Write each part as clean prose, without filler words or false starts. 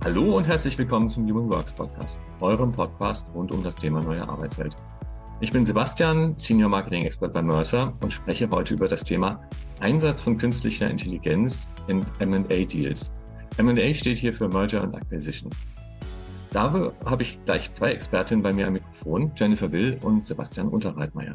Hallo und herzlich willkommen zum Human Works Podcast, eurem Podcast rund um das Thema neue Arbeitswelt. Ich bin Sebastian, Senior Marketing Expert bei Mercer und spreche heute über das Thema Einsatz von künstlicher Intelligenz in M&A Deals. M&A steht hier für Merger and Acquisition. Dafür habe ich gleich zwei Expertinnen bei mir am Mikrofon, Jennifer Will und Sebastian Unterreitmeier.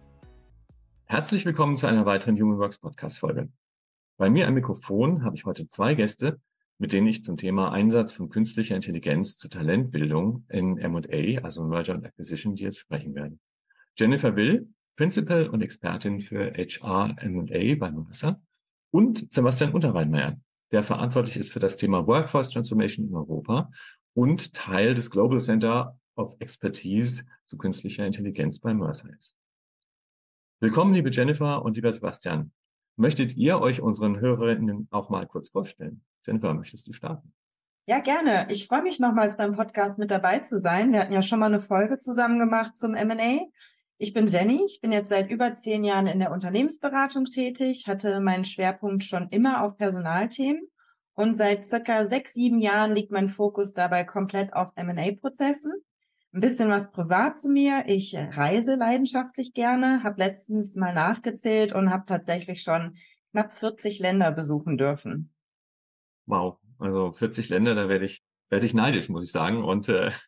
Herzlich willkommen zu einer weiteren Human Works Podcast-Folge. Bei mir am Mikrofon habe ich heute zwei Gäste, mit denen ich zum Thema Einsatz von künstlicher Intelligenz zur Talentbildung in M&A, also Merger and Acquisition Deals, sprechen werde. Jennifer Will, Principal und Expertin für HR M&A bei Mercer, und Sebastian Unterreitmeier, der verantwortlich ist für das Thema Workforce Transformation in Europa und Teil des Global Center of Expertise zu künstlicher Intelligenz bei Mercer ist. Willkommen, liebe Jennifer und lieber Sebastian. Möchtet ihr euch unseren Hörerinnen auch mal kurz vorstellen? Jennifer, möchtest du starten? Ja, gerne. Ich freue mich nochmals beim Podcast mit dabei zu sein. Wir hatten ja schon mal eine Folge zusammen gemacht zum M&A. Ich bin Jenny. Ich bin jetzt seit über 10 Jahren in der Unternehmensberatung tätig, hatte meinen Schwerpunkt schon immer auf Personalthemen und seit circa 6, 7 Jahren liegt mein Fokus dabei komplett auf M&A-Prozessen. Ein bisschen was privat zu mir. Ich reise leidenschaftlich gerne, habe letztens mal nachgezählt und habe tatsächlich schon knapp 40 Länder besuchen dürfen. Wow, also 40 Länder, da werde ich neidisch, muss ich sagen. Und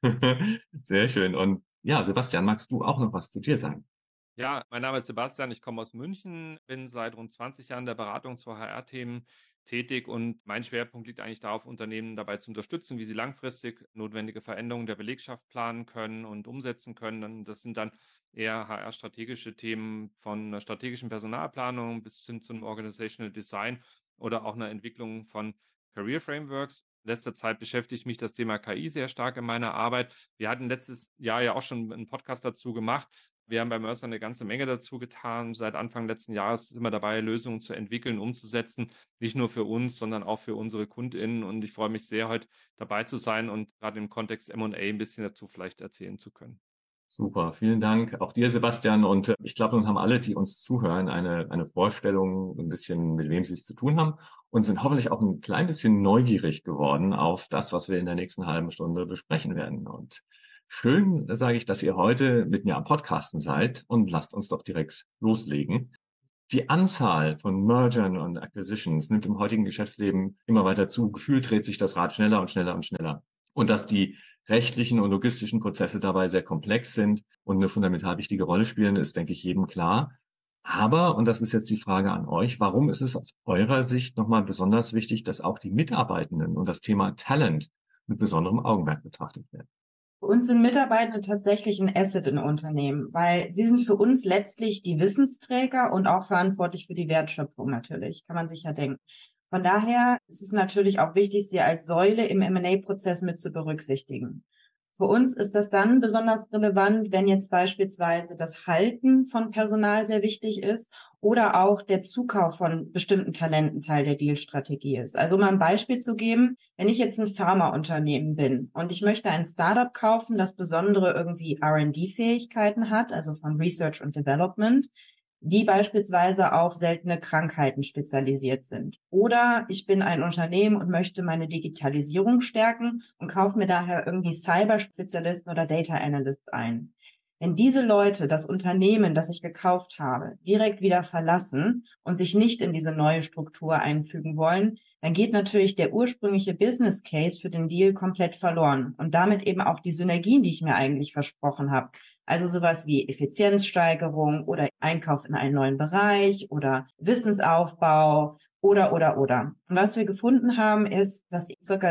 sehr schön. Und ja, Sebastian, magst du auch noch was zu dir sagen? Ja, mein Name ist Sebastian, ich komme aus München, bin seit rund 20 Jahren in der Beratung zu HR-Themen tätig und mein Schwerpunkt liegt eigentlich darauf, Unternehmen dabei zu unterstützen, wie sie langfristig notwendige Veränderungen der Belegschaft planen können und umsetzen können. Und das sind dann eher HR-strategische Themen von einer strategischen Personalplanung bis hin zum Organizational Design oder auch einer Entwicklung von Career Frameworks. In letzter Zeit beschäftigt mich das Thema KI sehr stark in meiner Arbeit. Wir hatten letztes Jahr ja auch schon einen Podcast dazu gemacht. Wir haben bei Mercer eine ganze Menge dazu getan. Seit Anfang letzten Jahres sind wir dabei, Lösungen zu entwickeln, umzusetzen. Nicht nur für uns, sondern auch für unsere KundInnen. Und ich freue mich sehr, heute dabei zu sein und gerade im Kontext M&A ein bisschen dazu vielleicht erzählen zu können. Super, vielen Dank. Auch dir, Sebastian. Und ich glaube, nun haben alle, die uns zuhören, eine Vorstellung, ein bisschen, mit wem sie es zu tun haben und sind hoffentlich auch ein klein bisschen neugierig geworden auf das, was wir in der nächsten halben Stunde besprechen werden. Und schön, sage ich, dass ihr heute mit mir am Podcasten seid und lasst uns doch direkt loslegen. Die Anzahl von Mergern und Acquisitions nimmt im heutigen Geschäftsleben immer weiter zu. Gefühlt dreht sich das Rad schneller und schneller und schneller. Und dass die rechtlichen und logistischen Prozesse dabei sehr komplex sind und eine fundamental wichtige Rolle spielen, ist, denke ich, jedem klar. Aber, und das ist jetzt die Frage an euch, warum ist es aus eurer Sicht nochmal besonders wichtig, dass auch die Mitarbeitenden und das Thema Talent mit besonderem Augenmerk betrachtet werden? Für uns sind Mitarbeitende tatsächlich ein Asset in Unternehmen, weil sie sind für uns letztlich die Wissensträger und auch verantwortlich für die Wertschöpfung natürlich, kann man sich ja denken. Von daher ist es natürlich auch wichtig, sie als Säule im M&A-Prozess mit zu berücksichtigen. Für uns ist das dann besonders relevant, wenn jetzt beispielsweise das Halten von Personal sehr wichtig ist oder auch der Zukauf von bestimmten Talenten Teil der Dealstrategie ist. Also um mal ein Beispiel zu geben, wenn ich jetzt ein Pharmaunternehmen bin und ich möchte ein Startup kaufen, das besondere irgendwie R&D-Fähigkeiten hat, also von Research und Development, die beispielsweise auf seltene Krankheiten spezialisiert sind. Oder ich bin ein Unternehmen und möchte meine Digitalisierung stärken und kaufe mir daher irgendwie Cyberspezialisten oder Data Analysts ein. Wenn diese Leute das Unternehmen, das ich gekauft habe, direkt wieder verlassen und sich nicht in diese neue Struktur einfügen wollen, dann geht natürlich der ursprüngliche Business Case für den Deal komplett verloren und damit eben auch die Synergien, die ich mir eigentlich versprochen habe. Also sowas wie Effizienzsteigerung oder Einkauf in einen neuen Bereich oder Wissensaufbau oder. Und was wir gefunden haben, ist, dass ca.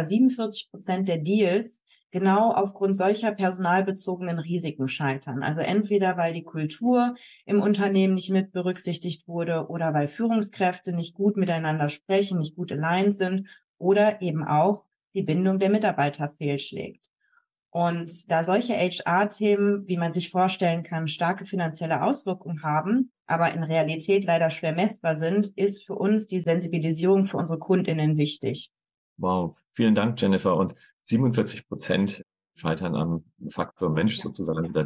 47% der Deals genau aufgrund solcher personalbezogenen Risiken scheitern. Also entweder, weil die Kultur im Unternehmen nicht mit berücksichtigt wurde oder weil Führungskräfte nicht gut miteinander sprechen, nicht gut aligned sind oder eben auch die Bindung der Mitarbeiter fehlschlägt. Und da solche HR-Themen, wie man sich vorstellen kann, starke finanzielle Auswirkungen haben, aber in Realität leider schwer messbar sind, ist für uns die Sensibilisierung für unsere KundInnen wichtig. Wow, vielen Dank, Jennifer. Und 47% scheitern am Faktor Mensch sozusagen, oder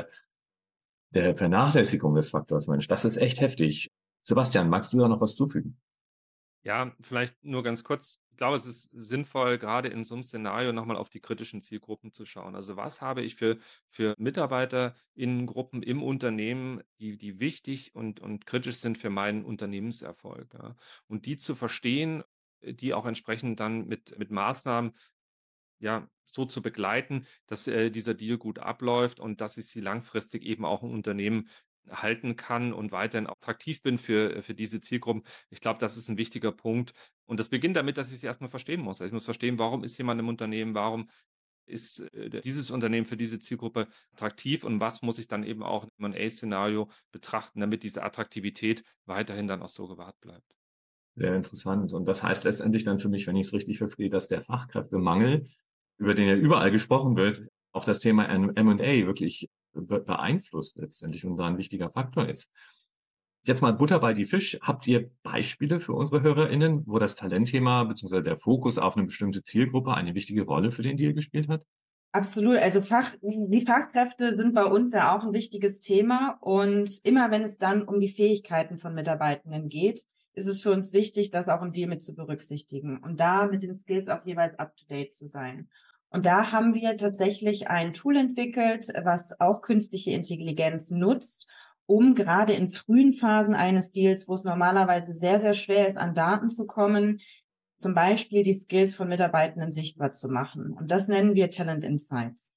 der Vernachlässigung des Faktors Mensch. Das ist echt heftig. Sebastian, magst du da noch was zufügen? Ja, vielleicht nur ganz kurz. Ich glaube, es ist sinnvoll, gerade in so einem Szenario noch mal auf die kritischen Zielgruppen zu schauen. Also, was habe ich für MitarbeiterInnengruppen im Unternehmen, die wichtig und kritisch sind für meinen Unternehmenserfolg, ja? Und die zu verstehen, die auch entsprechend dann mit Maßnahmen, ja, so zu begleiten, dass, dieser Deal gut abläuft und dass ich sie langfristig eben auch im Unternehmen halten kann und weiterhin attraktiv bin für diese Zielgruppen. Ich glaube, das ist ein wichtiger Punkt. Und das beginnt damit, dass ich sie erst mal verstehen muss. Also, ich muss verstehen, warum ist jemand im Unternehmen? Warum ist, dieses Unternehmen für diese Zielgruppe attraktiv und was muss ich dann eben auch im M&A-Szenario betrachten, damit diese Attraktivität weiterhin dann auch so gewahrt bleibt. Sehr interessant. Und das heißt letztendlich dann für mich, wenn ich es richtig verstehe, dass der Fachkräftemangel, über den ja überall gesprochen wird, auch das Thema M&A wirklich beeinflusst letztendlich und da ein wichtiger Faktor ist. Jetzt mal Butter bei die Fisch. Habt ihr Beispiele für unsere HörerInnen, wo das Talentthema beziehungsweise der Fokus auf eine bestimmte Zielgruppe eine wichtige Rolle für den Deal gespielt hat? Absolut. Also die Fachkräfte sind bei uns ja auch ein wichtiges Thema. Und immer wenn es dann um die Fähigkeiten von Mitarbeitenden geht, ist es für uns wichtig, das auch im Deal mit zu berücksichtigen und da mit den Skills auch jeweils up to date zu sein. Und da haben wir tatsächlich ein Tool entwickelt, was auch künstliche Intelligenz nutzt, um gerade in frühen Phasen eines Deals, wo es normalerweise sehr, sehr schwer ist, an Daten zu kommen, zum Beispiel die Skills von Mitarbeitenden sichtbar zu machen. Und das nennen wir Talent Insights.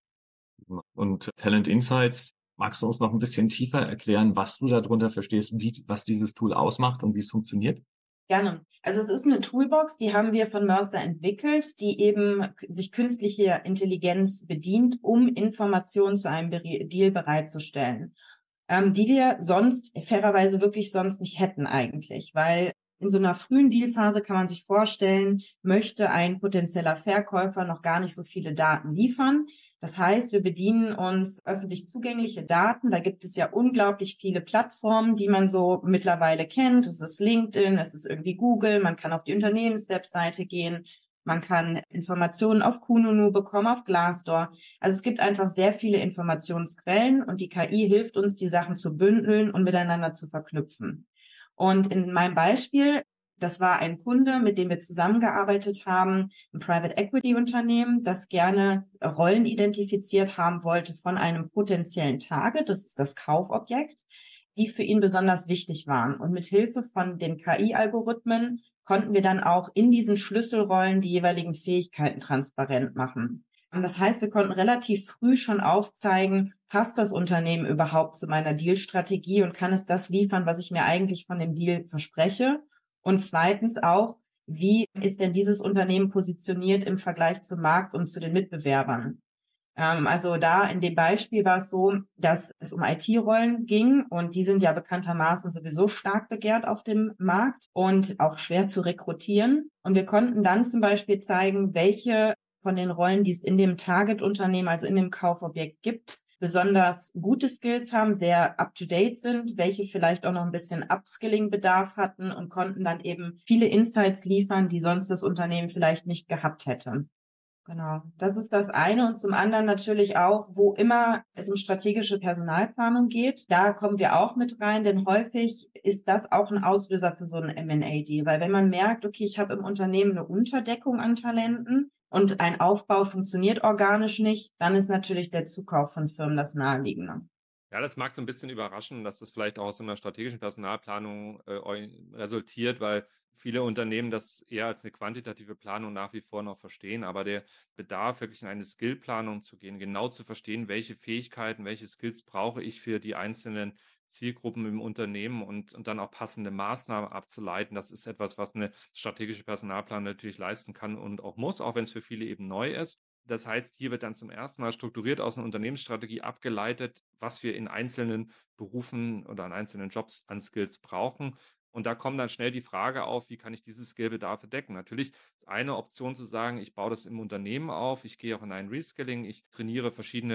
Und Talent Insights, magst du uns noch ein bisschen tiefer erklären, was du darunter verstehst, was dieses Tool ausmacht und wie es funktioniert? Gerne. Also es ist eine Toolbox, die haben wir von Mercer entwickelt, die eben sich künstliche Intelligenz bedient, um Informationen zu einem Deal bereitzustellen, die wir sonst fairerweise wirklich sonst nicht hätten eigentlich, weil in so einer frühen Dealphase kann man sich vorstellen, möchte ein potenzieller Verkäufer noch gar nicht so viele Daten liefern. Das heißt, wir bedienen uns öffentlich zugängliche Daten. Da gibt es ja unglaublich viele Plattformen, die man so mittlerweile kennt. Es ist LinkedIn, es ist irgendwie Google, man kann auf die Unternehmenswebseite gehen, man kann Informationen auf Kununu bekommen, auf Glassdoor. Also es gibt einfach sehr viele Informationsquellen und die KI hilft uns, die Sachen zu bündeln und miteinander zu verknüpfen. Und in meinem Beispiel, das war ein Kunde, mit dem wir zusammengearbeitet haben, ein Private Equity Unternehmen, das gerne Rollen identifiziert haben wollte von einem potenziellen Target, das ist das Kaufobjekt, die für ihn besonders wichtig waren. Und mit Hilfe von den KI-Algorithmen konnten wir dann auch in diesen Schlüsselrollen die jeweiligen Fähigkeiten transparent machen. Das heißt, wir konnten relativ früh schon aufzeigen, passt das Unternehmen überhaupt zu meiner Dealstrategie und kann es das liefern, was ich mir eigentlich von dem Deal verspreche? Und zweitens auch, wie ist denn dieses Unternehmen positioniert im Vergleich zum Markt und zu den Mitbewerbern? Also da in dem Beispiel war es so, dass es um IT-Rollen ging und die sind ja bekanntermaßen sowieso stark begehrt auf dem Markt und auch schwer zu rekrutieren. Und wir konnten dann zum Beispiel zeigen, welche von den Rollen, die es in dem Target-Unternehmen, also in dem Kaufobjekt gibt, besonders gute Skills haben, sehr up-to-date sind, welche vielleicht auch noch ein bisschen Upskilling-Bedarf hatten und konnten dann eben viele Insights liefern, die sonst das Unternehmen vielleicht nicht gehabt hätte. Genau, das ist das eine. Und zum anderen natürlich auch, wo immer es um strategische Personalplanung geht, da kommen wir auch mit rein, denn häufig ist das auch ein Auslöser für so einen M&A-Deal. Weil wenn man merkt, okay, ich habe im Unternehmen eine Unterdeckung an Talenten und ein Aufbau funktioniert organisch nicht, dann ist natürlich der Zukauf von Firmen das Naheliegende. Ja, das mag so ein bisschen überraschen, dass das vielleicht auch aus so 'ner strategischen Personalplanung, resultiert, weil viele Unternehmen das eher als eine quantitative Planung nach wie vor noch verstehen. Aber der Bedarf, wirklich in eine Skillplanung zu gehen, genau zu verstehen, welche Fähigkeiten, welche Skills brauche ich für die einzelnen Zielgruppen im Unternehmen und dann auch passende Maßnahmen abzuleiten, das ist etwas, was eine strategische Personalplanung natürlich leisten kann und auch muss, auch wenn es für viele eben neu ist. Das heißt, hier wird dann zum ersten Mal strukturiert aus einer Unternehmensstrategie abgeleitet, was wir in einzelnen Berufen oder an einzelnen Jobs an Skills brauchen. Und da kommt dann schnell die Frage auf, wie kann ich diese Skillbedarfe decken? Natürlich ist eine Option zu sagen, ich baue das im Unternehmen auf, ich gehe auch in ein Reskilling, ich trainiere verschiedene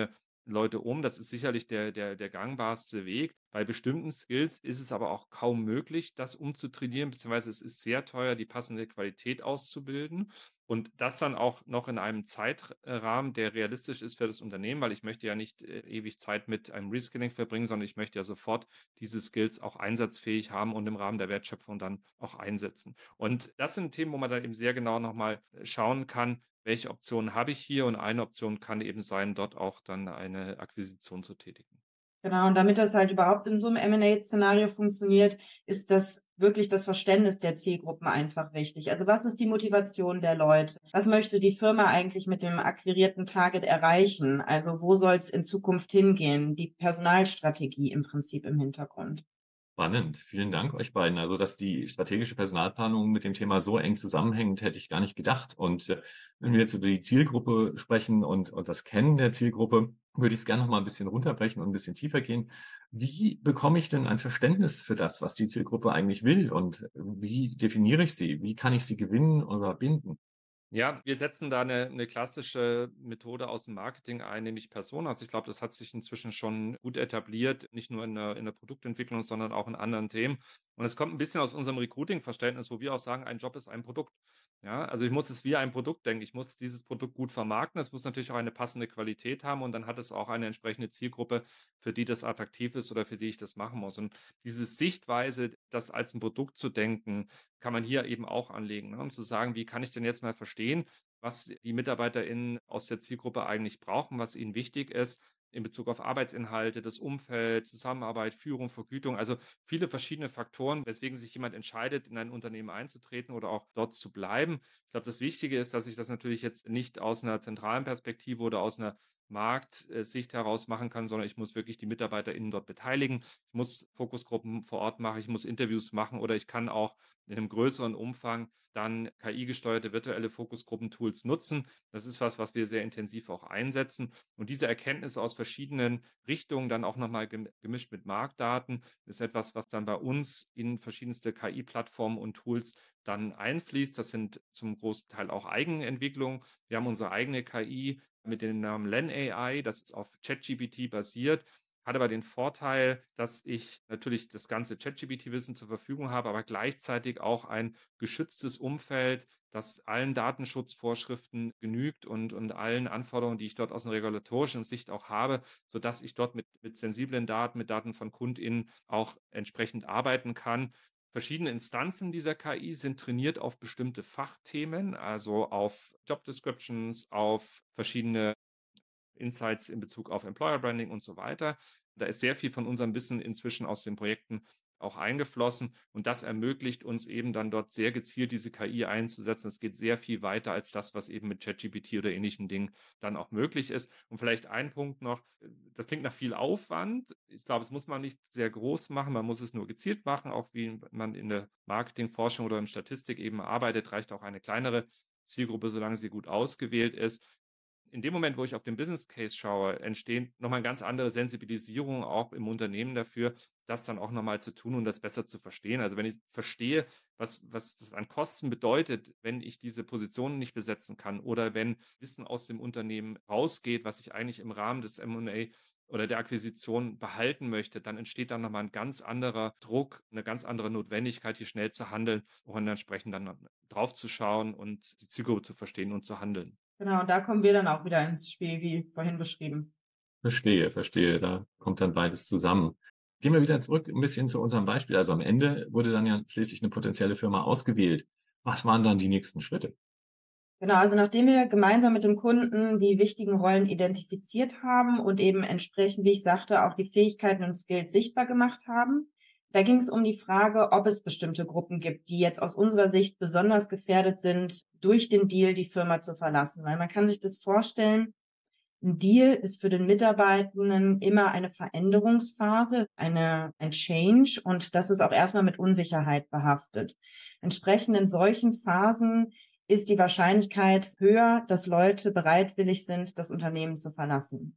Leute um. Das ist sicherlich der gangbarste Weg. Bei bestimmten Skills ist es aber auch kaum möglich, das umzutrainieren, beziehungsweise es ist sehr teuer, die passende Qualität auszubilden. Und das dann auch noch in einem Zeitrahmen, der realistisch ist für das Unternehmen, weil ich möchte ja nicht ewig Zeit mit einem Reskilling verbringen, sondern ich möchte ja sofort diese Skills auch einsatzfähig haben und im Rahmen der Wertschöpfung dann auch einsetzen. Und das sind Themen, wo man dann eben sehr genau nochmal schauen kann, welche Optionen habe ich hier? Und eine Option kann eben sein, dort auch dann eine Akquisition zu tätigen. Genau, und damit das halt überhaupt in so einem M&A-Szenario funktioniert, ist das wirklich das Verständnis der Zielgruppen einfach wichtig. Also was ist die Motivation der Leute? Was möchte die Firma eigentlich mit dem akquirierten Target erreichen? Also wo soll es in Zukunft hingehen? Die Personalstrategie im Prinzip im Hintergrund. Spannend. Vielen Dank euch beiden. Also, dass die strategische Personalplanung mit dem Thema so eng zusammenhängt, hätte ich gar nicht gedacht. Und wenn wir jetzt über die Zielgruppe sprechen und das Kennen der Zielgruppe, würde ich es gerne noch mal ein bisschen runterbrechen und ein bisschen tiefer gehen. Wie bekomme ich denn ein Verständnis für das, was die Zielgruppe eigentlich will? Und wie definiere ich sie? Wie kann ich sie gewinnen oder binden? Ja, wir setzen da eine klassische Methode aus dem Marketing ein, nämlich Personas. Ich glaube, das hat sich inzwischen schon gut etabliert, nicht nur in der Produktentwicklung, sondern auch in anderen Themen. Und es kommt ein bisschen aus unserem Recruiting-Verständnis, wo wir auch sagen, ein Job ist ein Produkt. Ja, also ich muss es wie ein Produkt denken. Ich muss dieses Produkt gut vermarkten. Es muss natürlich auch eine passende Qualität haben und dann hat es auch eine entsprechende Zielgruppe, für die das attraktiv ist oder für die ich das machen muss. Und diese Sichtweise, das als ein Produkt zu denken, kann man hier eben auch anlegen, ne? Und zu sagen, wie kann ich denn jetzt mal verstehen, was die MitarbeiterInnen aus der Zielgruppe eigentlich brauchen, was ihnen wichtig ist in Bezug auf Arbeitsinhalte, das Umfeld, Zusammenarbeit, Führung, Vergütung, also viele verschiedene Faktoren, weswegen sich jemand entscheidet, in ein Unternehmen einzutreten oder auch dort zu bleiben. Ich glaube, das Wichtige ist, dass ich das natürlich jetzt nicht aus einer zentralen Perspektive oder aus einer Marktsicht heraus machen kann, sondern ich muss wirklich die MitarbeiterInnen dort beteiligen. Ich muss Fokusgruppen vor Ort machen, ich muss Interviews machen oder ich kann auch in einem größeren Umfang dann KI-gesteuerte virtuelle Fokusgruppentools nutzen. Das ist was wir sehr intensiv auch einsetzen. Und diese Erkenntnisse aus verschiedenen Richtungen dann auch nochmal gemischt mit Marktdaten ist etwas, was dann bei uns in verschiedenste KI-Plattformen und Tools dann einfließt. Das sind zum großen Teil auch Eigenentwicklungen. Wir haben unsere eigene KI mit dem Namen Len AI, das ist auf ChatGPT basiert, hat aber den Vorteil, dass ich natürlich das ganze ChatGPT-Wissen zur Verfügung habe, aber gleichzeitig auch ein geschütztes Umfeld, das allen Datenschutzvorschriften genügt und allen Anforderungen, die ich dort aus einer regulatorischen Sicht auch habe, sodass ich dort mit sensiblen Daten, mit Daten von KundInnen auch entsprechend arbeiten kann. Verschiedene Instanzen dieser KI sind trainiert auf bestimmte Fachthemen, also auf Job Descriptions, auf verschiedene Insights in Bezug auf Employer Branding und so weiter. Da ist sehr viel von unserem Wissen inzwischen aus den Projekten auch eingeflossen und das ermöglicht uns eben dann dort sehr gezielt diese KI einzusetzen. Es geht sehr viel weiter als das, was eben mit ChatGPT oder ähnlichen Dingen dann auch möglich ist. Und vielleicht ein Punkt noch, das klingt nach viel Aufwand. Ich glaube, es muss man nicht sehr groß machen, man muss es nur gezielt machen, auch wie man in der Marketingforschung oder in Statistik eben arbeitet, reicht auch eine kleinere Zielgruppe, solange sie gut ausgewählt ist. In dem Moment, wo ich auf den Business Case schaue, entstehen nochmal eine ganz andere Sensibilisierung auch im Unternehmen dafür, das dann auch nochmal zu tun und das besser zu verstehen. Also wenn ich verstehe, was das an Kosten bedeutet, wenn ich diese Positionen nicht besetzen kann oder wenn Wissen aus dem Unternehmen rausgeht, was ich eigentlich im Rahmen des M&A oder der Akquisition behalten möchte, dann entsteht dann nochmal ein ganz anderer Druck, eine ganz andere Notwendigkeit, hier schnell zu handeln und entsprechend dann drauf zu schauen und die Zielgruppe zu verstehen und zu handeln. Genau, und da kommen wir dann auch wieder ins Spiel, wie vorhin beschrieben. Verstehe, verstehe. Da kommt dann beides zusammen. Gehen wir wieder zurück ein bisschen zu unserem Beispiel. Also am Ende wurde dann ja schließlich eine potenzielle Firma ausgewählt. Was waren dann die nächsten Schritte? Genau, also nachdem wir gemeinsam mit dem Kunden die wichtigen Rollen identifiziert haben und eben entsprechend, wie ich sagte, auch die Fähigkeiten und Skills sichtbar gemacht haben, da ging es um die Frage, ob es bestimmte Gruppen gibt, die jetzt aus unserer Sicht besonders gefährdet sind, durch den Deal die Firma zu verlassen. Weil man kann sich das vorstellen, ein Deal ist für den Mitarbeitenden immer eine Veränderungsphase, ein Change und das ist auch erstmal mit Unsicherheit behaftet. Entsprechend in solchen Phasen ist die Wahrscheinlichkeit höher, dass Leute bereitwillig sind, das Unternehmen zu verlassen.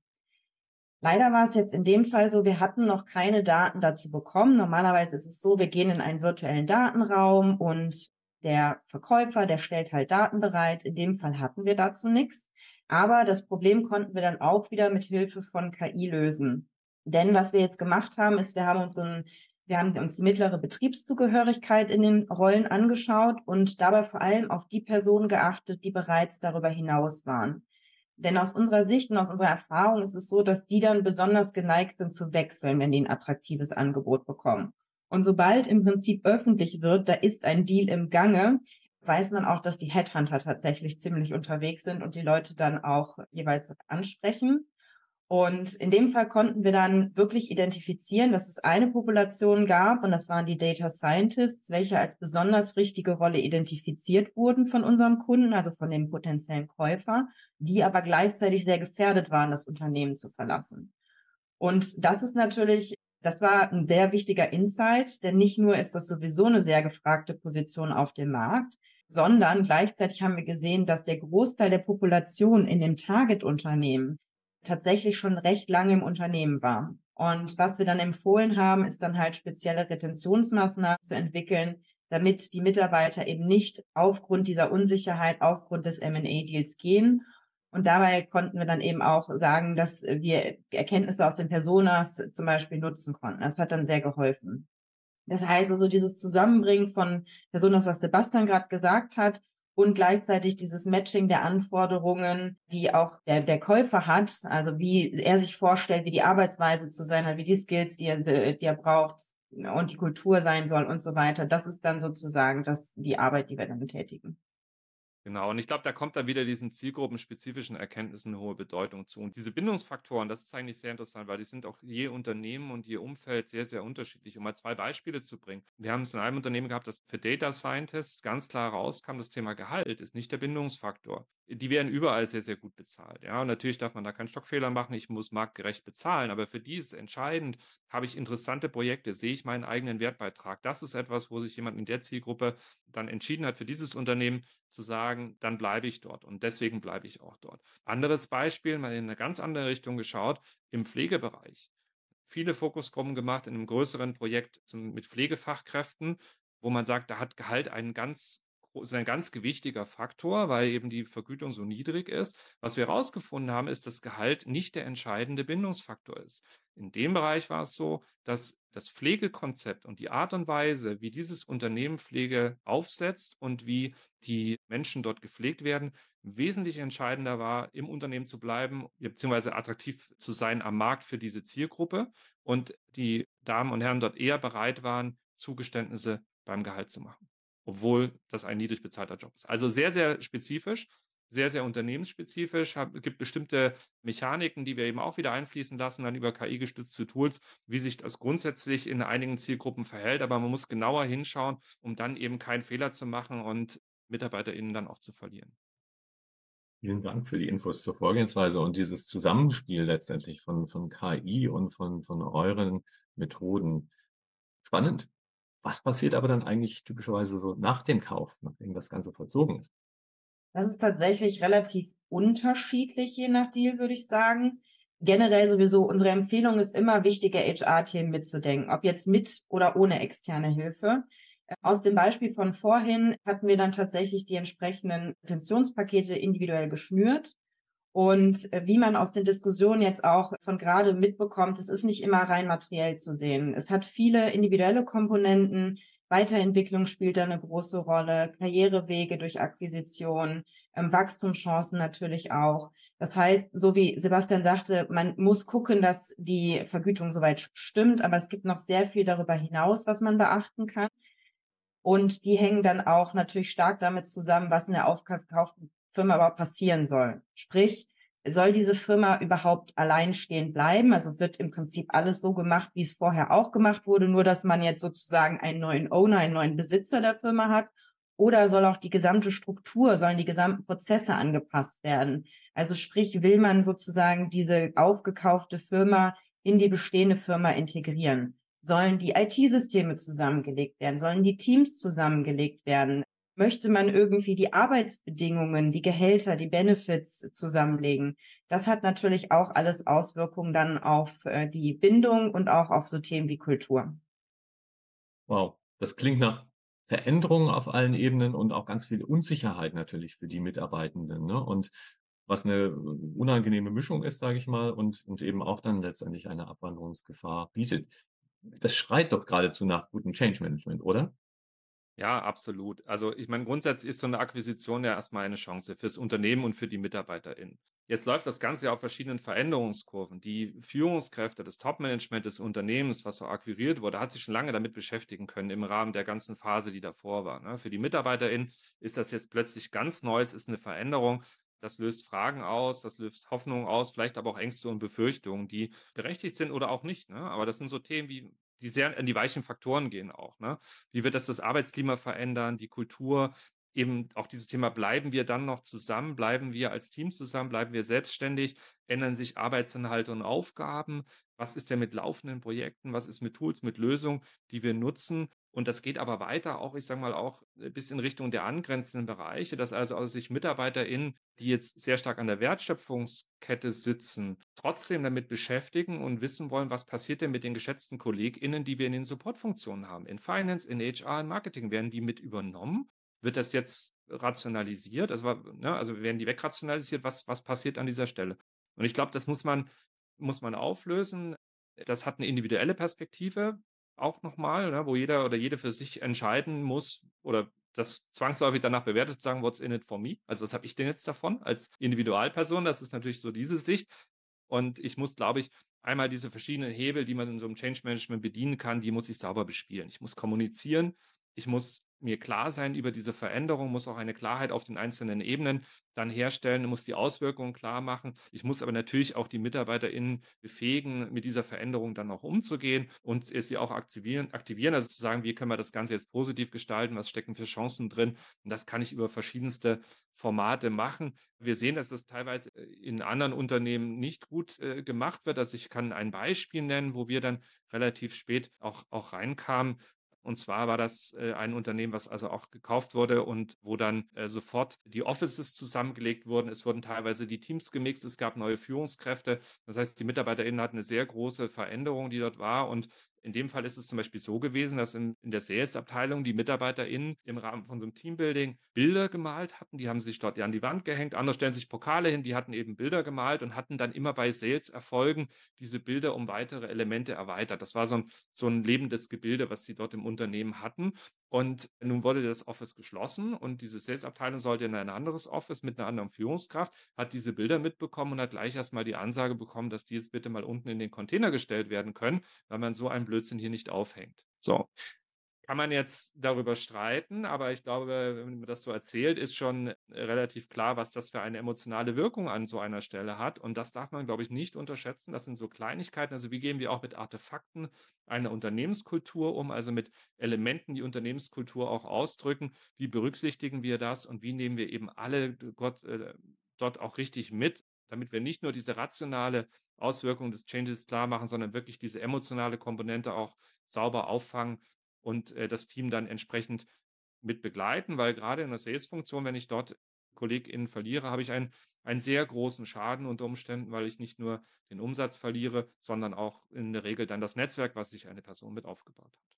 Leider war es jetzt in dem Fall so, wir hatten noch keine Daten dazu bekommen. Normalerweise ist es so, wir gehen in einen virtuellen Datenraum und der Verkäufer, der stellt halt Daten bereit. In dem Fall hatten wir dazu nichts. Aber das Problem konnten wir dann auch wieder mit Hilfe von KI lösen. Denn was wir jetzt gemacht haben, ist, wir haben uns die mittlere Betriebszugehörigkeit in den Rollen angeschaut und dabei vor allem auf die Personen geachtet, die bereits darüber hinaus waren. Denn aus unserer Sicht und aus unserer Erfahrung ist es so, dass die dann besonders geneigt sind zu wechseln, wenn die ein attraktives Angebot bekommen. Und sobald im Prinzip öffentlich wird, da ist ein Deal im Gange, weiß man auch, dass die Headhunter tatsächlich ziemlich unterwegs sind und die Leute dann auch jeweils ansprechen. Und in dem Fall konnten wir dann wirklich identifizieren, dass es eine Population gab, und das waren die Data Scientists, welche als besonders wichtige Rolle identifiziert wurden von unserem Kunden, also von dem potenziellen Käufer, die aber gleichzeitig sehr gefährdet waren, das Unternehmen zu verlassen. Und das war ein sehr wichtiger Insight, denn nicht nur ist das sowieso eine sehr gefragte Position auf dem Markt, sondern gleichzeitig haben wir gesehen, dass der Großteil der Population in dem Target-Unternehmen tatsächlich schon recht lange im Unternehmen war. Und was wir dann empfohlen haben, ist dann halt spezielle Retentionsmaßnahmen zu entwickeln, damit die Mitarbeiter eben nicht aufgrund dieser Unsicherheit, aufgrund des M&A-Deals gehen. Und dabei konnten wir dann eben auch sagen, dass wir Erkenntnisse aus den Personas zum Beispiel nutzen konnten. Das hat dann sehr geholfen. Das heißt also, dieses Zusammenbringen von Personas, was Sebastian gerade gesagt hat, und gleichzeitig dieses Matching der Anforderungen, die auch der Käufer hat, also wie er sich vorstellt, wie die Arbeitsweise zu sein hat, wie die Skills, die er braucht und die Kultur sein soll und so weiter. Das ist dann sozusagen die Arbeit, die wir dann tätigen. Genau, und ich glaube, da kommt dann wieder diesen zielgruppenspezifischen Erkenntnissen eine hohe Bedeutung zu. Und diese Bindungsfaktoren, das ist eigentlich sehr interessant, weil die sind auch je Unternehmen und je Umfeld sehr, sehr unterschiedlich. Um mal 2 Beispiele zu bringen. Wir haben es in einem Unternehmen gehabt, das für Data Scientists ganz klar rauskam, das Thema Gehalt ist nicht der Bindungsfaktor. Die werden überall sehr, sehr gut bezahlt. Ja, und natürlich darf man da keinen Stockfehler machen, ich muss marktgerecht bezahlen, aber für die ist entscheidend, habe ich interessante Projekte, sehe ich meinen eigenen Wertbeitrag. Das ist etwas, wo sich jemand in der Zielgruppe dann entschieden hat, für dieses Unternehmen zu sagen, dann bleibe ich dort und deswegen bleibe ich auch dort. Anderes Beispiel, mal in eine ganz andere Richtung geschaut, im Pflegebereich. Viele Fokusgruppen gemacht in einem größeren Projekt mit Pflegefachkräften, wo man sagt, da hat Gehalt ist ein ganz gewichtiger Faktor, weil eben die Vergütung so niedrig ist. Was wir herausgefunden haben, ist, dass Gehalt nicht der entscheidende Bindungsfaktor ist. In dem Bereich war es so, dass das Pflegekonzept und die Art und Weise, wie dieses Unternehmen Pflege aufsetzt und wie die Menschen dort gepflegt werden, wesentlich entscheidender war, im Unternehmen zu bleiben, beziehungsweise attraktiv zu sein am Markt für diese Zielgruppe und die Damen und Herren dort eher bereit waren, Zugeständnisse beim Gehalt zu machen, obwohl das ein niedrig bezahlter Job ist. Also sehr, sehr spezifisch, sehr, sehr unternehmensspezifisch. Gibt bestimmte Mechaniken, die wir eben auch wieder einfließen lassen, dann über KI-gestützte Tools, wie sich das grundsätzlich in einigen Zielgruppen verhält. Aber man muss genauer hinschauen, um dann eben keinen Fehler zu machen und MitarbeiterInnen dann auch zu verlieren. Vielen Dank für die Infos zur Vorgehensweise und dieses Zusammenspiel letztendlich von KI und von euren Methoden. Spannend. Was passiert aber dann eigentlich typischerweise so nach dem Kauf, nachdem das Ganze vollzogen ist? Das ist tatsächlich relativ unterschiedlich, je nach Deal, würde ich sagen. Generell sowieso, unsere Empfehlung ist immer, wichtige HR-Themen mitzudenken, ob jetzt mit oder ohne externe Hilfe. Aus dem Beispiel von vorhin hatten wir dann tatsächlich die entsprechenden Retentionspakete individuell geschnürt. Und wie man aus den Diskussionen jetzt auch von gerade mitbekommt, es ist nicht immer rein materiell zu sehen. Es hat viele individuelle Komponenten. Weiterentwicklung spielt da eine große Rolle, Karrierewege durch Akquisition, Wachstumschancen natürlich auch. Das heißt, so wie Sebastian sagte, man muss gucken, dass die Vergütung soweit stimmt, aber es gibt noch sehr viel darüber hinaus, was man beachten kann. Und die hängen dann auch natürlich stark damit zusammen, was in der aufgekauften Firma aber passieren soll. Sprich, soll diese Firma überhaupt alleinstehend bleiben? Also wird im Prinzip alles so gemacht, wie es vorher auch gemacht wurde, nur dass man jetzt sozusagen einen neuen Owner, einen neuen Besitzer der Firma hat? Oder soll auch die gesamte Struktur, sollen die gesamten Prozesse angepasst werden? Also sprich, will man sozusagen diese aufgekaufte Firma in die bestehende Firma integrieren? Sollen die IT-Systeme zusammengelegt werden? Sollen die Teams zusammengelegt werden? Möchte man irgendwie die Arbeitsbedingungen, die Gehälter, die Benefits zusammenlegen? Das hat natürlich auch alles Auswirkungen dann auf die Bindung und auch auf so Themen wie Kultur. Wow, das klingt nach Veränderungen auf allen Ebenen und auch ganz viel Unsicherheit natürlich für die Mitarbeitenden, ne? Und was eine unangenehme Mischung ist, sage ich mal, und eben auch dann letztendlich eine Abwanderungsgefahr bietet. Das schreit doch geradezu nach gutem Change Management, oder? Ja, absolut. Also, ich meine, grundsätzlich ist so eine Akquisition ja erstmal eine Chance fürs Unternehmen und für die MitarbeiterInnen. Jetzt läuft das Ganze ja auf verschiedenen Veränderungskurven. Die Führungskräfte, das Top-Management des Unternehmens, was so akquiriert wurde, hat sich schon lange damit beschäftigen können im Rahmen der ganzen Phase, die davor war, ne? Für die MitarbeiterInnen ist das jetzt plötzlich ganz neu, es ist eine Veränderung. Das löst Fragen aus, das löst Hoffnungen aus, vielleicht aber auch Ängste und Befürchtungen, die berechtigt sind oder auch nicht, ne? Aber das sind so Themen, die sehr in die weichen Faktoren gehen auch, ne? Wie wird das Arbeitsklima verändern, die Kultur? Eben auch dieses Thema, bleiben wir dann noch zusammen? Bleiben wir als Team zusammen? Bleiben wir selbstständig? Ändern sich Arbeitsinhalte und Aufgaben? Was ist denn mit laufenden Projekten? Was ist mit Tools, mit Lösungen, die wir nutzen? Und das geht aber weiter auch, ich sage mal, auch bis in Richtung der angrenzenden Bereiche, dass also sich MitarbeiterInnen, die jetzt sehr stark an der Wertschöpfungskette sitzen, trotzdem damit beschäftigen und wissen wollen, was passiert denn mit den geschätzten KollegInnen, die wir in den Supportfunktionen haben. In Finance, in HR, in Marketing. Werden die mit übernommen? Wird das jetzt rationalisiert? Also werden die wegrationalisiert? Was passiert an dieser Stelle? Und ich glaube, das muss man auflösen. Das hat eine individuelle Perspektive auch nochmal, ne, wo jeder oder jede für sich entscheiden muss oder das zwangsläufig danach bewertet, zu sagen, what's in it for me? Also was habe ich denn jetzt davon als Individualperson? Das ist natürlich so diese Sicht. Und ich muss, glaube ich, einmal diese verschiedenen Hebel, die man in so einem Change Management bedienen kann, die muss ich sauber bespielen. Ich muss kommunizieren, ich muss mir klar sein über diese Veränderung, muss auch eine Klarheit auf den einzelnen Ebenen dann herstellen, muss die Auswirkungen klar machen. Ich muss aber natürlich auch die MitarbeiterInnen befähigen, mit dieser Veränderung dann auch umzugehen und sie auch aktivieren, also zu sagen, wie können wir das Ganze jetzt positiv gestalten, was stecken für Chancen drin. Und das kann ich über verschiedenste Formate machen. Wir sehen, dass das teilweise in anderen Unternehmen nicht gut gemacht wird. Also ich kann ein Beispiel nennen, wo wir dann relativ spät auch reinkamen. Und zwar war das ein Unternehmen, was also auch gekauft wurde und wo dann sofort die Offices zusammengelegt wurden. Es wurden teilweise die Teams gemixt, es gab neue Führungskräfte. Das heißt, die MitarbeiterInnen hatten eine sehr große Veränderung, die dort war. Und in dem Fall ist es zum Beispiel so gewesen, dass in der Sales-Abteilung die MitarbeiterInnen im Rahmen von so einem Teambuilding Bilder gemalt hatten. Die haben sich dort ja an die Wand gehängt. Andere stellen sich Pokale hin, die hatten eben Bilder gemalt und hatten dann immer bei Sales-Erfolgen diese Bilder um weitere Elemente erweitert. Das war so ein lebendes Gebilde, was sie dort im Unternehmen hatten. Und nun wurde das Office geschlossen und diese Sales-Abteilung sollte in ein anderes Office mit einer anderen Führungskraft, hat diese Bilder mitbekommen und hat gleich erstmal die Ansage bekommen, dass die jetzt bitte mal unten in den Container gestellt werden können, weil man so einen Blödsinn hier nicht aufhängt. So, kann man jetzt darüber streiten, aber ich glaube, wenn man das so erzählt, ist schon relativ klar, was das für eine emotionale Wirkung an so einer Stelle hat. Und das darf man, glaube ich, nicht unterschätzen. Das sind so Kleinigkeiten. Also wie gehen wir auch mit Artefakten einer Unternehmenskultur um, also mit Elementen, die Unternehmenskultur auch ausdrücken. Wie berücksichtigen wir das und wie nehmen wir eben alle dort auch richtig mit, damit wir nicht nur diese rationale Auswirkung des Changes klar machen, sondern wirklich diese emotionale Komponente auch sauber auffangen und das Team dann entsprechend mit begleiten, weil gerade in der Sales-Funktion, wenn ich dort KollegInnen verliere, habe ich einen sehr großen Schaden unter Umständen, weil ich nicht nur den Umsatz verliere, sondern auch in der Regel dann das Netzwerk, was sich eine Person mit aufgebaut hat.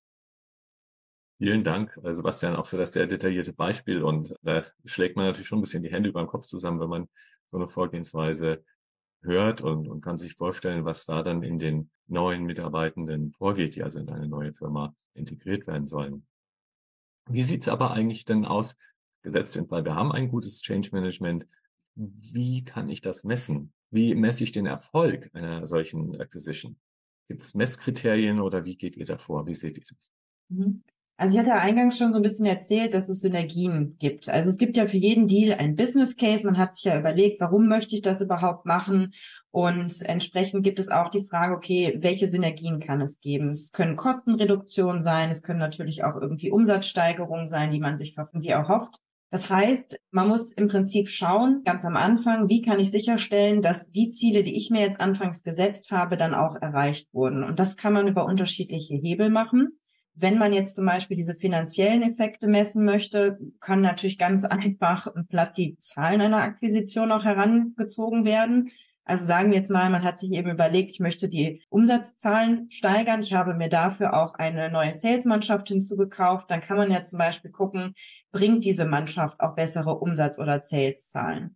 Vielen Dank, Sebastian, auch für das sehr detaillierte Beispiel. Und da schlägt man natürlich schon ein bisschen die Hände über den Kopf zusammen, wenn man so eine Vorgehensweise hört und kann sich vorstellen, was da dann in den neuen Mitarbeitenden vorgeht, die also in eine neue Firma integriert werden sollen. Wie sieht's aber eigentlich denn aus, gesetzt den Fall, wir haben ein gutes Change Management. Wie kann ich das messen? Wie messe ich den Erfolg einer solchen Acquisition? Gibt es Messkriterien oder wie geht ihr da vor? Wie seht ihr das? Mhm. Also ich hatte ja eingangs schon so ein bisschen erzählt, dass es Synergien gibt. Also es gibt ja für jeden Deal einen Business Case. Man hat sich ja überlegt, warum möchte ich das überhaupt machen? Und entsprechend gibt es auch die Frage, okay, welche Synergien kann es geben? Es können Kostenreduktionen sein, es können natürlich auch irgendwie Umsatzsteigerungen sein, die man sich irgendwie erhofft. Das heißt, man muss im Prinzip schauen, ganz am Anfang, wie kann ich sicherstellen, dass die Ziele, die ich mir jetzt anfangs gesetzt habe, dann auch erreicht wurden. Und das kann man über unterschiedliche Hebel machen. Wenn man jetzt zum Beispiel diese finanziellen Effekte messen möchte, kann natürlich ganz einfach und platt die Zahlen einer Akquisition auch herangezogen werden. Also sagen wir jetzt mal, man hat sich eben überlegt, ich möchte die Umsatzzahlen steigern. Ich habe mir dafür auch eine neue Salesmannschaft hinzugekauft. Dann kann man ja zum Beispiel gucken, bringt diese Mannschaft auch bessere Umsatz- oder Saleszahlen?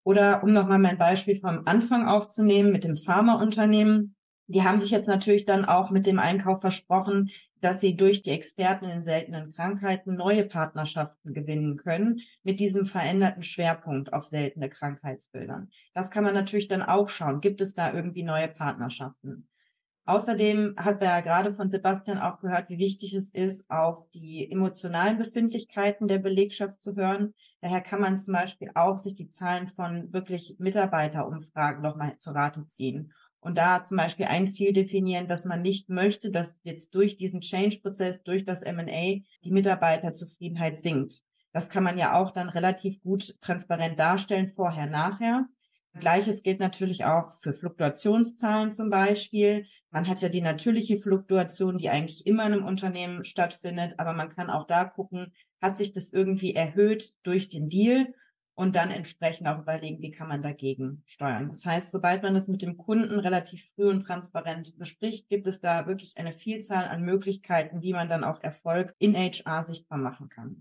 Oder um nochmal mein Beispiel vom Anfang aufzunehmen mit dem Pharmaunternehmen. Die haben sich jetzt natürlich dann auch mit dem Einkauf versprochen, dass sie durch die Experten in seltenen Krankheiten neue Partnerschaften gewinnen können mit diesem veränderten Schwerpunkt auf seltene Krankheitsbildern. Das kann man natürlich dann auch schauen. Gibt es da irgendwie neue Partnerschaften? Außerdem hat er gerade von Sebastian auch gehört, wie wichtig es ist, auf die emotionalen Befindlichkeiten der Belegschaft zu hören. Daher kann man zum Beispiel auch sich die Zahlen von wirklich Mitarbeiterumfragen nochmal zu Rate ziehen. Und da zum Beispiel ein Ziel definieren, dass man nicht möchte, dass jetzt durch diesen Change-Prozess, durch das M&A die Mitarbeiterzufriedenheit sinkt. Das kann man ja auch dann relativ gut transparent darstellen, vorher, nachher. Gleiches gilt natürlich auch für Fluktuationszahlen zum Beispiel. Man hat ja die natürliche Fluktuation, die eigentlich immer in einem Unternehmen stattfindet, aber man kann auch da gucken, hat sich das irgendwie erhöht durch den Deal und dann entsprechend auch überlegen, wie kann man dagegen steuern. Das heißt, sobald man das mit dem Kunden relativ früh und transparent bespricht, gibt es da wirklich eine Vielzahl an Möglichkeiten, wie man dann auch Erfolg in HR sichtbar machen kann.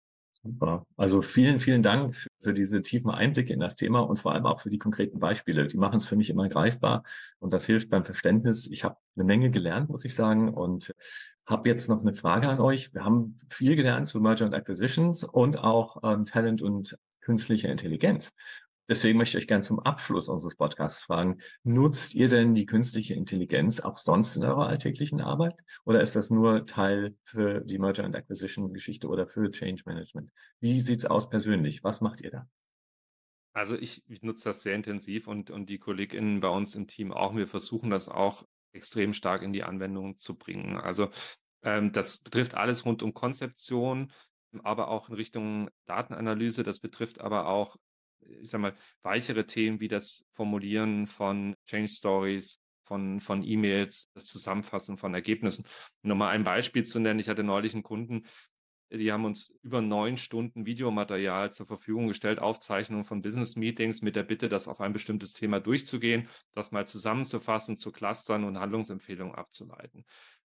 Super. Also vielen, vielen Dank für diese tiefen Einblicke in das Thema und vor allem auch für die konkreten Beispiele. Die machen es für mich immer greifbar und das hilft beim Verständnis. Ich habe eine Menge gelernt, muss ich sagen, und habe jetzt noch eine Frage an euch. Wir haben viel gelernt zu Merger and Acquisitions und auch Talent und künstliche Intelligenz. Deswegen möchte ich euch gerne zum Abschluss unseres Podcasts fragen, nutzt ihr denn die künstliche Intelligenz auch sonst in eurer alltäglichen Arbeit? Oder ist das nur Teil für die Merger and Acquisition Geschichte oder für Change Management? Wie sieht's aus persönlich? Was macht ihr da? Also ich nutze das sehr intensiv und die KollegInnen bei uns im Team auch. Wir versuchen das auch extrem stark in die Anwendung zu bringen. Also das betrifft alles rund um Konzeption, aber auch in Richtung Datenanalyse. Das betrifft aber auch, ich sag mal, weichere Themen wie das Formulieren von Change Stories, von E-Mails, das Zusammenfassen von Ergebnissen. Um nochmal ein Beispiel zu nennen, ich hatte neulich einen Kunden, die haben uns über 9 Stunden Videomaterial zur Verfügung gestellt, Aufzeichnungen von Business-Meetings mit der Bitte, das auf ein bestimmtes Thema durchzugehen, das mal zusammenzufassen, zu clustern und Handlungsempfehlungen abzuleiten.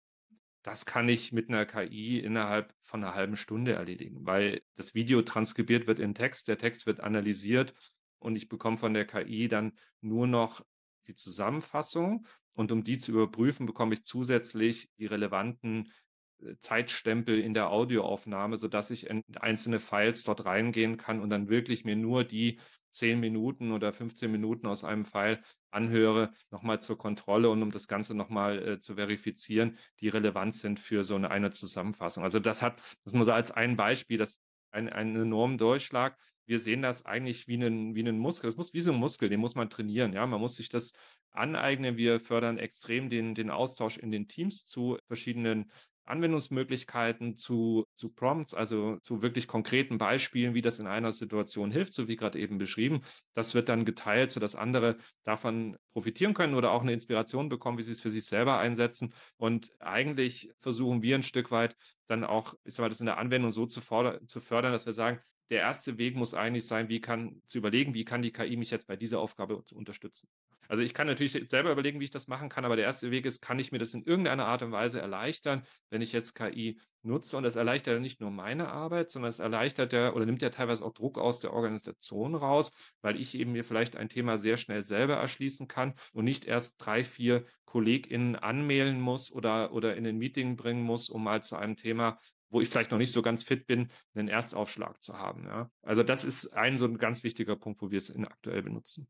Das kann ich mit einer KI innerhalb von einer halben Stunde erledigen, weil das Video transkribiert wird in Text, der Text wird analysiert und ich bekomme von der KI dann nur noch die Zusammenfassung und um die zu überprüfen, bekomme ich zusätzlich die relevanten Zeitstempel in der Audioaufnahme, sodass ich in einzelne Files dort reingehen kann und dann wirklich mir nur die 10 Minuten oder 15 Minuten aus einem File anhöre, nochmal zur Kontrolle und um das Ganze nochmal zu verifizieren, die relevant sind für so eine Zusammenfassung. Also das nur so als ein Beispiel, das einen enormen Durchschlag. Wir sehen das eigentlich wie einen Muskel. Das muss wie so ein Muskel, den muss man trainieren. Ja, man muss sich das aneignen. Wir fördern extrem den Austausch in den Teams zu verschiedenen Anwendungsmöglichkeiten, zu Prompts, also zu wirklich konkreten Beispielen, wie das in einer Situation hilft, so wie gerade eben beschrieben. Das wird dann geteilt, sodass andere davon profitieren können oder auch eine Inspiration bekommen, wie sie es für sich selber einsetzen. Und eigentlich versuchen wir ein Stück weit dann auch, ich sag mal, das in der Anwendung so zu fördern, dass wir sagen, der erste Weg muss eigentlich sein, wie kann die KI mich jetzt bei dieser Aufgabe unterstützen. Also ich kann natürlich selber überlegen, wie ich das machen kann, aber der erste Weg ist, kann ich mir das in irgendeiner Art und Weise erleichtern, wenn ich jetzt KI nutze? Und das erleichtert ja nicht nur meine Arbeit, sondern es erleichtert ja oder nimmt ja teilweise auch Druck aus der Organisation raus, weil ich eben mir vielleicht ein Thema sehr schnell selber erschließen kann und nicht erst 3, 4 KollegInnen anmailen muss oder in ein Meeting bringen muss, um mal zu einem Thema, wo ich vielleicht noch nicht so ganz fit bin, einen Erstaufschlag zu haben. Ja? Also das ist so ein ganz wichtiger Punkt, wo wir es aktuell benutzen.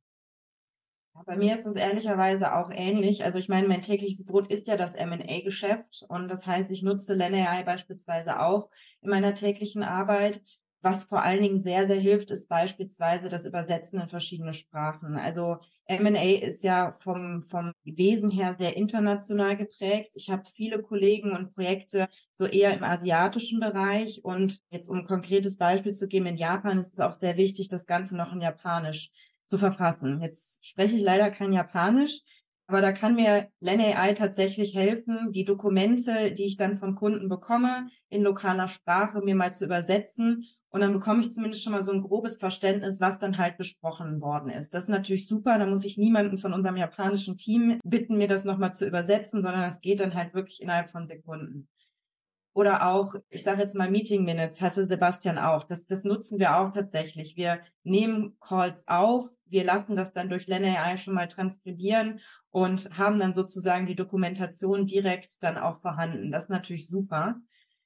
Ja, bei mir ist das ehrlicherweise auch ähnlich. Also ich meine, mein tägliches Brot ist ja das M&A-Geschäft und das heißt, ich nutze LenAI beispielsweise auch in meiner täglichen Arbeit. Was vor allen Dingen sehr, sehr hilft, ist beispielsweise das Übersetzen in verschiedene Sprachen. Also M&A ist ja vom Wesen her sehr international geprägt. Ich habe viele Kollegen und Projekte so eher im asiatischen Bereich und jetzt um ein konkretes Beispiel zu geben, in Japan ist es auch sehr wichtig, das Ganze noch in Japanisch zu verfassen. Jetzt spreche ich leider kein Japanisch, aber da kann mir LenAI tatsächlich helfen, die Dokumente, die ich dann vom Kunden bekomme, in lokaler Sprache mir mal zu übersetzen. Und dann bekomme ich zumindest schon mal so ein grobes Verständnis, was dann halt besprochen worden ist. Das ist natürlich super. Da muss ich niemanden von unserem japanischen Team bitten, mir das nochmal zu übersetzen, sondern das geht dann halt wirklich innerhalb von Sekunden. Oder auch, ich sage jetzt mal Meeting Minutes, hatte Sebastian auch. Das nutzen wir auch tatsächlich. Wir nehmen Calls auf, wir lassen das dann durch LenAI schon mal transkribieren und haben dann sozusagen die Dokumentation direkt dann auch vorhanden. Das ist natürlich super.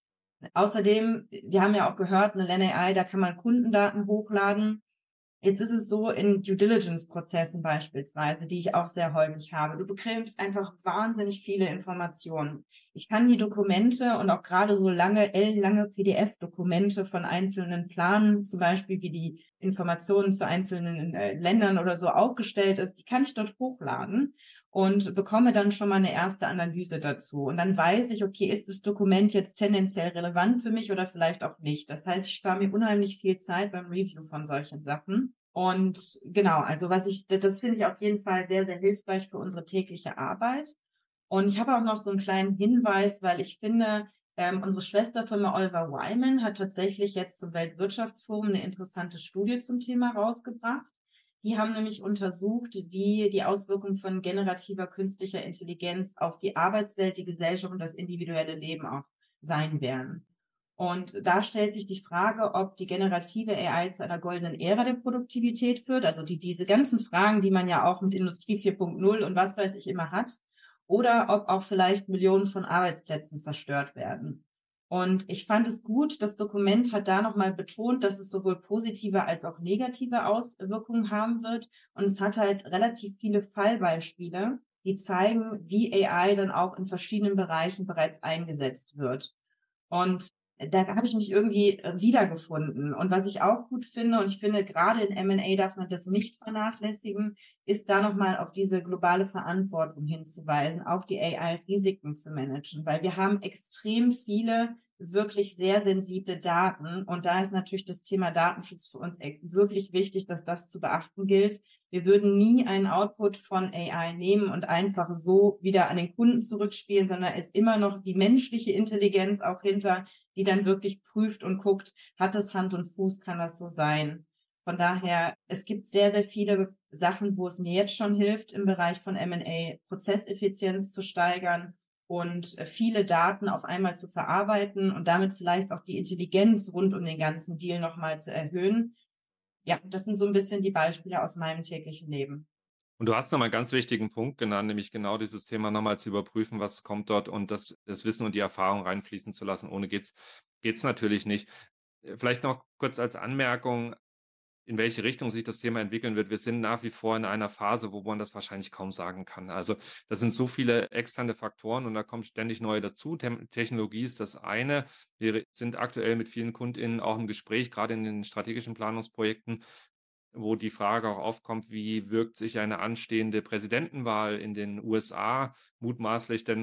Außerdem, wir haben ja auch gehört, eine LenAI, da kann man Kundendaten hochladen. Jetzt ist es so in Due-Diligence-Prozessen beispielsweise, die ich auch sehr häufig habe. Du bekommst einfach wahnsinnig viele Informationen. Ich kann die Dokumente und auch gerade so lange PDF-Dokumente von einzelnen Planen, zum Beispiel wie die Informationen zu einzelnen Ländern oder so aufgestellt ist, die kann ich dort hochladen und bekomme dann schon mal eine erste Analyse dazu. Und dann weiß ich, okay, ist das Dokument jetzt tendenziell relevant für mich oder vielleicht auch nicht. Das heißt, ich spare mir unheimlich viel Zeit beim Review von solchen Sachen. Und genau, also das finde ich auf jeden Fall sehr, sehr hilfreich für unsere tägliche Arbeit. Und ich habe auch noch so einen kleinen Hinweis, weil ich finde, unsere Schwesterfirma Oliver Wyman hat tatsächlich jetzt zum Weltwirtschaftsforum eine interessante Studie zum Thema rausgebracht. Die haben nämlich untersucht, wie die Auswirkungen von generativer künstlicher Intelligenz auf die Arbeitswelt, die Gesellschaft und das individuelle Leben auch sein werden. Und da stellt sich die Frage, ob die generative AI zu einer goldenen Ära der Produktivität führt, also diese ganzen Fragen, die man ja auch mit Industrie 4.0 und was weiß ich immer hat, oder ob auch vielleicht Millionen von Arbeitsplätzen zerstört werden. Und ich fand es gut, das Dokument hat da nochmal betont, dass es sowohl positive als auch negative Auswirkungen haben wird. Und es hat halt relativ viele Fallbeispiele, die zeigen, wie AI dann auch in verschiedenen Bereichen bereits eingesetzt wird. Und da habe ich mich irgendwie wiedergefunden. Und was ich auch gut finde, und ich finde, gerade in M&A darf man das nicht vernachlässigen, ist da nochmal auf diese globale Verantwortung hinzuweisen, auch die AI-Risiken zu managen, weil wir haben extrem viele wirklich sehr sensible Daten. Und da ist natürlich das Thema Datenschutz für uns wirklich wichtig, dass das zu beachten gilt. Wir würden nie einen Output von AI nehmen und einfach so wieder an den Kunden zurückspielen, sondern es ist immer noch die menschliche Intelligenz auch hinter, die dann wirklich prüft und guckt, hat es Hand und Fuß, kann das so sein? Von daher, es gibt sehr, sehr viele Sachen, wo es mir jetzt schon hilft, im Bereich von M&A Prozesseffizienz zu steigern und viele Daten auf einmal zu verarbeiten und damit vielleicht auch die Intelligenz rund um den ganzen Deal nochmal zu erhöhen. Ja, das sind so ein bisschen die Beispiele aus meinem täglichen Leben. Und du hast noch mal einen ganz wichtigen Punkt genannt, nämlich genau dieses Thema noch mal zu überprüfen, was kommt dort und das Wissen und die Erfahrung reinfließen zu lassen. Ohne geht's natürlich nicht. Vielleicht noch kurz als Anmerkung, in welche Richtung sich das Thema entwickeln wird. Wir sind nach wie vor in einer Phase, wo man das wahrscheinlich kaum sagen kann. Also, das sind so viele externe Faktoren und da kommt ständig neue dazu. Technologie ist das eine. Wir sind aktuell mit vielen KundInnen auch im Gespräch, gerade in den strategischen Planungsprojekten, wo die Frage auch aufkommt, wie wirkt sich eine anstehende Präsidentenwahl in den USA mutmaßlich denn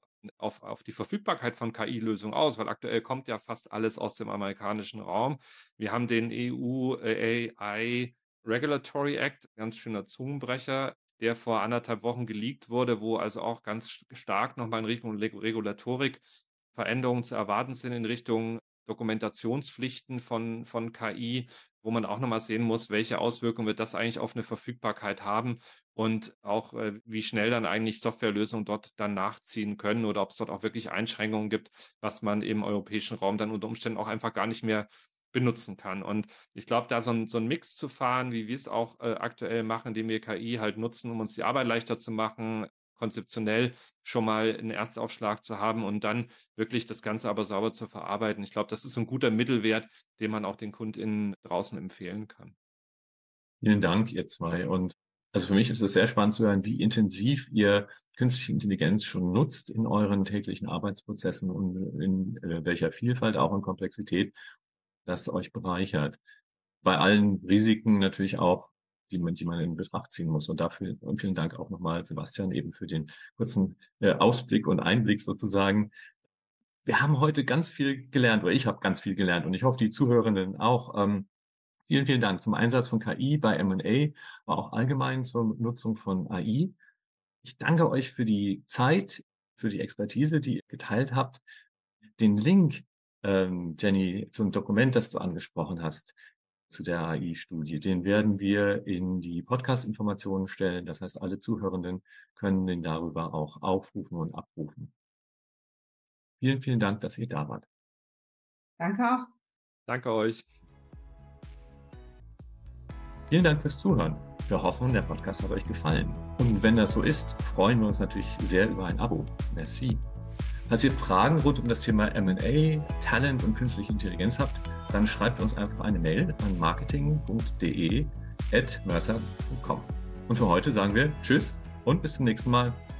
auf die Verfügbarkeit von KI-Lösungen aus, weil aktuell kommt ja fast alles aus dem amerikanischen Raum. Wir haben den EU AI Regulatory Act, ganz schöner Zungenbrecher, der vor 1,5 Wochen geleakt wurde, wo also auch ganz stark nochmal in Richtung Regulatorik Veränderungen zu erwarten sind in Richtung Dokumentationspflichten von KI, wo man auch nochmal sehen muss, welche Auswirkungen wird das eigentlich auf eine Verfügbarkeit haben und auch, wie schnell dann eigentlich Softwarelösungen dort dann nachziehen können oder ob es dort auch wirklich Einschränkungen gibt, was man im europäischen Raum dann unter Umständen auch einfach gar nicht mehr benutzen kann. Und ich glaube, da so 'n Mix zu fahren, wie wir es auch, aktuell machen, indem wir KI halt nutzen, um uns die Arbeit leichter zu machen, konzeptionell schon mal 'n Erstaufschlag zu haben und dann wirklich das Ganze aber sauber zu verarbeiten. Ich glaube, das ist so 'n guter Mittelwert, den man auch den KundInnen draußen empfehlen kann. Vielen Dank, ihr zwei. Und also für mich ist es sehr spannend zu hören, wie intensiv ihr künstliche Intelligenz schon nutzt in euren täglichen Arbeitsprozessen und in welcher Vielfalt, auch in Komplexität, das euch bereichert. Bei allen Risiken natürlich auch, die man in Betracht ziehen muss. Und dafür und vielen Dank auch nochmal, Sebastian, eben für den kurzen Ausblick und Einblick sozusagen. Wir haben heute ganz viel gelernt, oder ich habe ganz viel gelernt und ich hoffe, die Zuhörenden auch. Vielen, vielen Dank zum Einsatz von KI bei M&A, aber auch allgemein zur Nutzung von AI. Ich danke euch für die Zeit, für die Expertise, die ihr geteilt habt. Den Link, Jenny, zum Dokument, das du angesprochen hast, zu der AI-Studie, den werden wir in die Podcast-Informationen stellen. Das heißt, alle Zuhörenden können den darüber auch aufrufen und abrufen. Vielen, vielen Dank, dass ihr da wart. Danke auch. Danke euch. Vielen Dank fürs Zuhören. Wir hoffen, der Podcast hat euch gefallen. Und wenn das so ist, freuen wir uns natürlich sehr über ein Abo. Merci. Falls ihr Fragen rund um das Thema M&A, Talent und künstliche Intelligenz habt, dann schreibt uns einfach eine Mail an marketing.de@mercer.com. Und für heute sagen wir Tschüss und bis zum nächsten Mal.